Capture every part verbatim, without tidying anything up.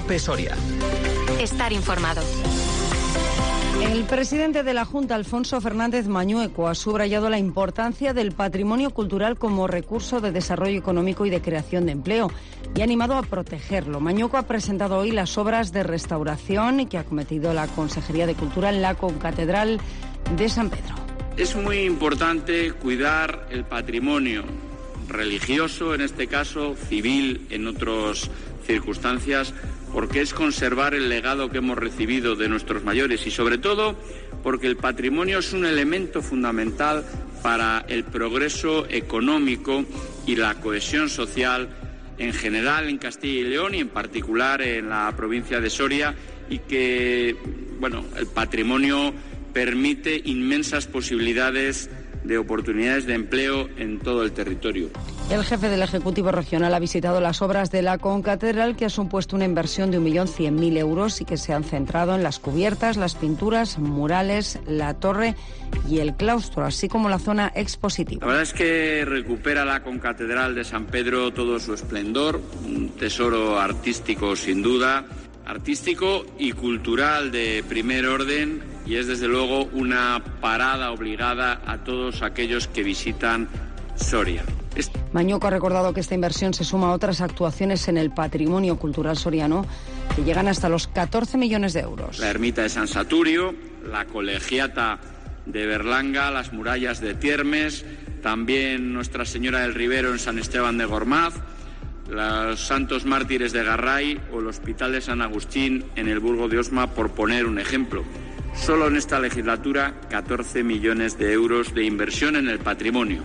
COPE Soria. Estar informado. El presidente de la Junta, Alfonso Fernández Mañueco, ha subrayado la importancia del patrimonio cultural como recurso de desarrollo económico y de creación de empleo y ha animado a protegerlo. Mañueco ha presentado hoy las obras de restauración que ha cometido la Consejería de Cultura en la Concatedral de San Pedro. Es muy importante cuidar el patrimonio religioso, en este caso, civil, en otras circunstancias, porque es conservar el legado que hemos recibido de nuestros mayores y, sobre todo, porque el patrimonio es un elemento fundamental para el progreso económico y la cohesión social en general en Castilla y León y en particular en la provincia de Soria, y que, bueno, el patrimonio permite inmensas posibilidades de oportunidades de empleo en todo el territorio. El jefe del Ejecutivo Regional ha visitado las obras de la Concatedral, que ha supuesto una inversión de un millón cien mil euros y que se han centrado en las cubiertas, las pinturas, murales, la torre y el claustro, así como la zona expositiva. La verdad es que recupera la Concatedral de San Pedro todo su esplendor, un tesoro artístico sin duda, artístico y cultural de primer orden, y es desde luego una parada obligada a todos aquellos que visitan Soria. Mañueco ha recordado que esta inversión se suma a otras actuaciones en el patrimonio cultural soriano que llegan hasta los catorce millones de euros. La ermita de San Saturio, la colegiata de Berlanga, las murallas de Tiermes, también Nuestra Señora del Ribero en San Esteban de Gormaz, los Santos Mártires de Garray o el Hospital de San Agustín en el Burgo de Osma, por poner un ejemplo. Solo en esta legislatura, catorce millones de euros de inversión en el patrimonio.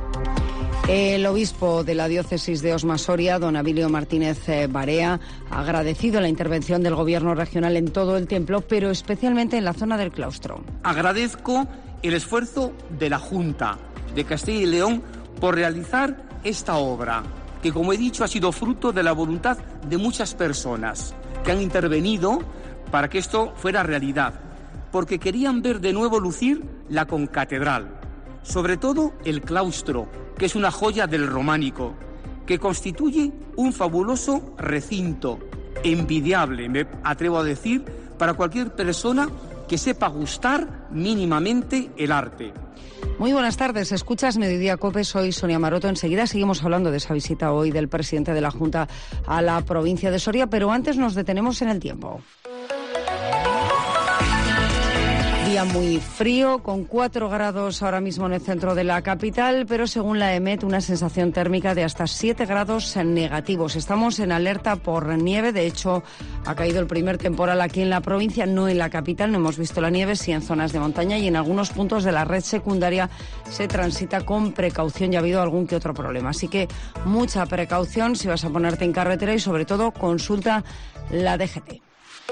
El obispo de la diócesis de Osma Soria, don Abilio Martínez Barea, ha agradecido la intervención del gobierno regional en todo el templo, pero especialmente en la zona del claustro. Agradezco el esfuerzo de la Junta de Castilla y León por realizar esta obra, que, como he dicho, ha sido fruto de la voluntad de muchas personas que han intervenido para que esto fuera realidad, porque querían ver de nuevo lucir la concatedral, sobre todo el claustro, que es una joya del románico, que constituye un fabuloso recinto, envidiable, me atrevo a decir, para cualquier persona que sepa gustar mínimamente el arte. Muy buenas tardes, escuchas Mediodía COPE, soy Sonia Maroto. Enseguida seguimos hablando de esa visita hoy del presidente de la Junta a la provincia de Soria, pero antes nos detenemos en el tiempo. Día muy frío, con cuatro grados ahora mismo en el centro de la capital, pero según la EMET una sensación térmica de hasta siete grados negativos. Estamos en alerta por nieve, de hecho ha caído el primer temporal aquí en la provincia, no en la capital, no hemos visto la nieve, sí en zonas de montaña y en algunos puntos de la red secundaria se transita con precaución y ha habido algún que otro problema. Así que mucha precaución si vas a ponerte en carretera y sobre todo consulta la D G T.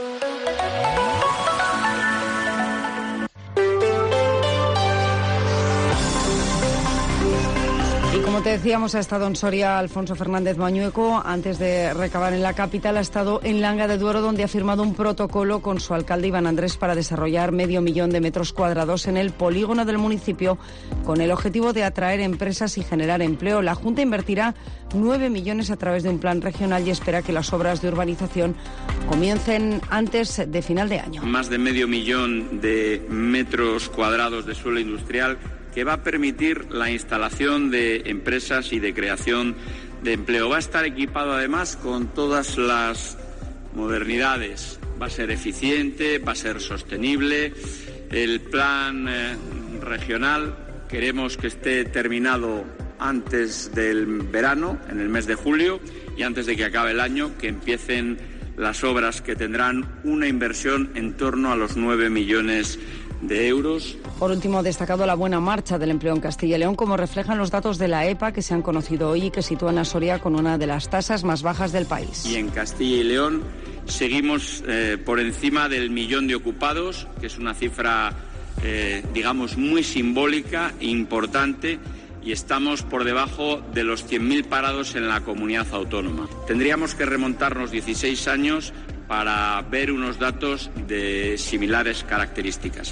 Como te decíamos, ha estado en Soria Alfonso Fernández Mañueco. Antes de recabar en la capital, ha estado en Langa de Duero, donde ha firmado un protocolo con su alcalde Iván Andrés para desarrollar medio millón de metros cuadrados en el polígono del municipio, con el objetivo de atraer empresas y generar empleo. La Junta invertirá nueve millones a través de un plan regional y espera que las obras de urbanización comiencen antes de final de año. Más de medio millón de metros cuadrados de suelo industrial, que va a permitir la instalación de empresas y de creación de empleo. Va a estar equipado además con todas las modernidades. Va a ser eficiente, va a ser sostenible. El plan eh, regional queremos que esté terminado antes del verano, en el mes de julio, y antes de que acabe el año, que empiecen las obras que tendrán una inversión en torno a los nueve millones de euros. Por último, ha destacado la buena marcha del empleo en Castilla y León, como reflejan los datos de la E P A que se han conocido hoy y que sitúan a Soria con una de las tasas más bajas del país. Y en Castilla y León seguimos eh, por encima del millón de ocupados, que es una cifra, eh, digamos, muy simbólica e importante, y estamos por debajo de los cien mil parados en la comunidad autónoma. Tendríamos que remontarnos dieciséis años para ver unos datos de similares características.